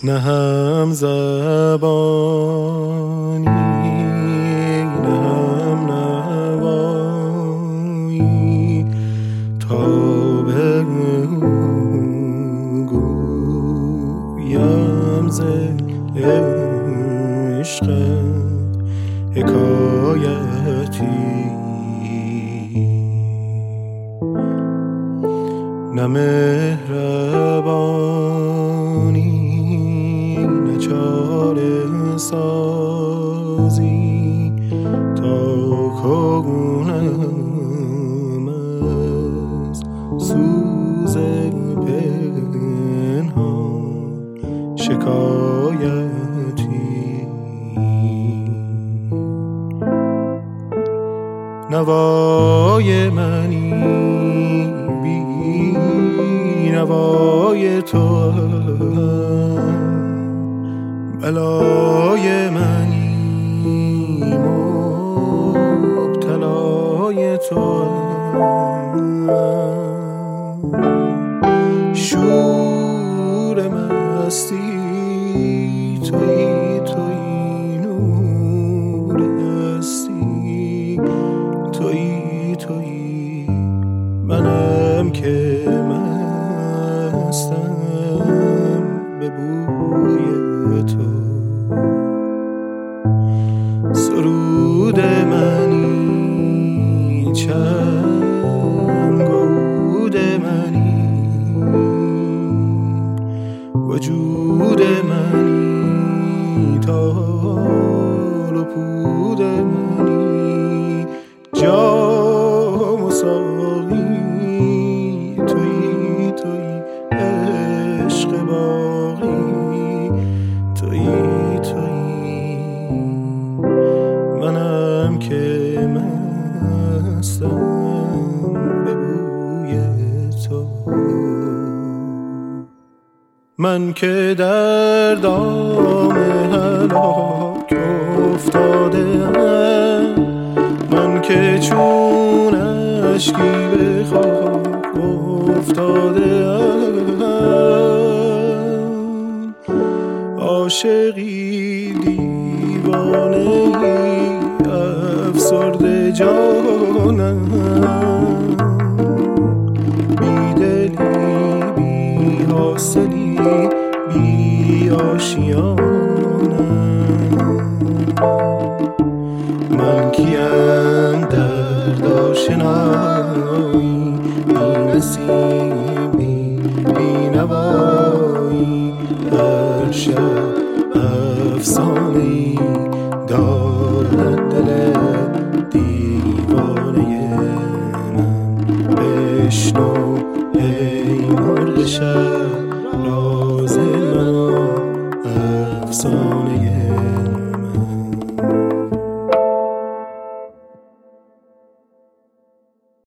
نه هم زبانی نه هم نوایی تا بگویم ز عشق حکایتی. نه مهربانی نه چاره سازی تا کنم از سوز پنهان شکایتی. نوای منی بی نوای تو، بلای منی مبتلای تو، شور مستی تویی تویی، نور هستی تویی تویی، منم که مستم به بوی تو. سرود منی چنگ عود منی، وجود منی تال و پود منی، جام و ساقی تویی تویی، عشق باقی تویی تویی، منم که مستم به بوی تو. من که در دام هلاک افتاده‌ام، من که چون اشکی به خاک افتاده‌ام، عاشقی دیوانه‌ای افسرده جانم، بی دلی بی حاصلی بی آشیانم. من کیم درد آشنایی، بی نصیبی بی نوایی، هر شب افسانه‌ای دارد دل دیوانه من. بشنو ای مرغ شب راز من و افسانه